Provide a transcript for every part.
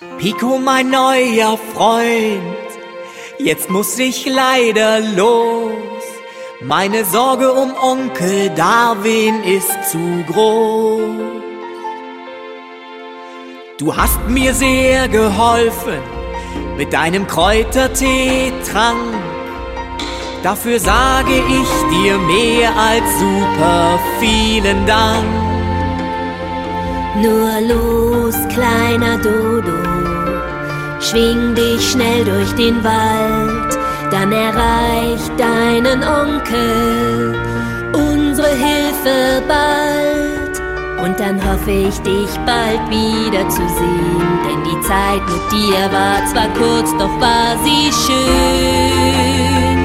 Pico, mein neuer Freund, jetzt muss ich leider los. Meine Sorge um Onkel Darwin ist zu groß. Du hast mir sehr geholfen mit deinem Kräuterteetrank. Dafür sage ich dir mehr als super vielen Dank. Nur los, kleiner Dodo, schwing dich schnell durch den Wald, dann erreicht deinen Onkel unsere Hilfe bald. Und dann hoffe ich, dich bald wiederzusehen, denn die Zeit mit dir war zwar kurz, doch war sie schön.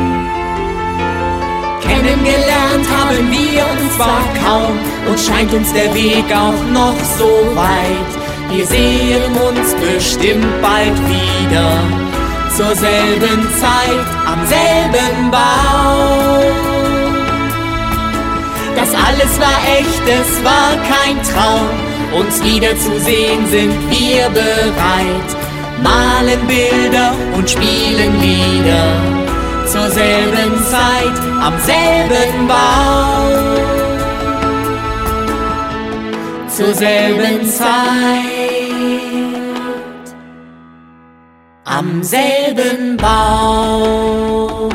Kennengelernt haben wir uns zwar kaum und scheint uns der Weg auch noch so weit. Wir sehen uns bestimmt bald wieder, zur selben Zeit, am selben Baum. Das alles war echt, es war kein Traum, uns wiederzusehen sind wir bereit. Malen Bilder und spielen Lieder, zur selben Zeit, am selben Baum. Zur selben Zeit, am selben Baum.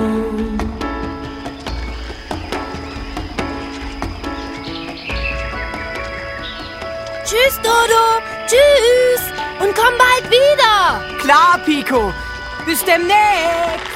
Tschüss, Dodo, tschüss und komm bald wieder. Klar, Pico, bis demnächst.